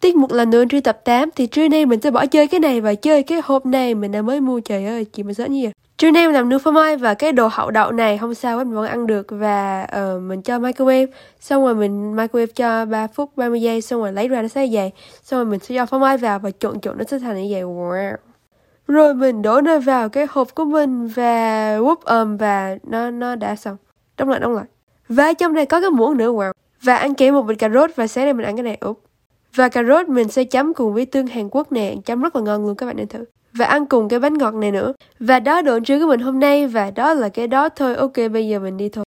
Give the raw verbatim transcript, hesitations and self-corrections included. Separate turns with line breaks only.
tiếc một lần nữa Trưa tập tám. Thì trưa nay mình sẽ bỏ chơi cái này và chơi cái hộp này mình đã mới mua. Trời ơi, chị mình sợ như vậy. Trưa nay mình làm nướng phô mai và cái đồ hậu đậu này không sao hết, mình vẫn ăn được. Và uh, mình cho microwave. Xong rồi mình microwave cho ba phút ba mươi giây. Xong rồi lấy ra nó sẽ dày. Xong rồi mình sẽ cho phô mai vào và trộn trộn nó sẽ thành như vậy. Wow. Rồi mình đổ nó vào cái hộp của mình và whoop um, và nó nó đã xong. Đóng lại đóng lại. Và trong này có cái muỗng nữa. Wow. Và ăn kèm một bịch cà rốt và sáng nay mình ăn cái này. Úp. Và cà rốt mình sẽ chấm cùng với tương Hàn Quốc nè, chấm rất là ngon luôn, các bạn nên thử. Và ăn cùng cái bánh ngọt này nữa. Và đó đồ ăn trưa của mình hôm nay và đó là cái đó thôi. Ok, bây giờ mình đi thôi.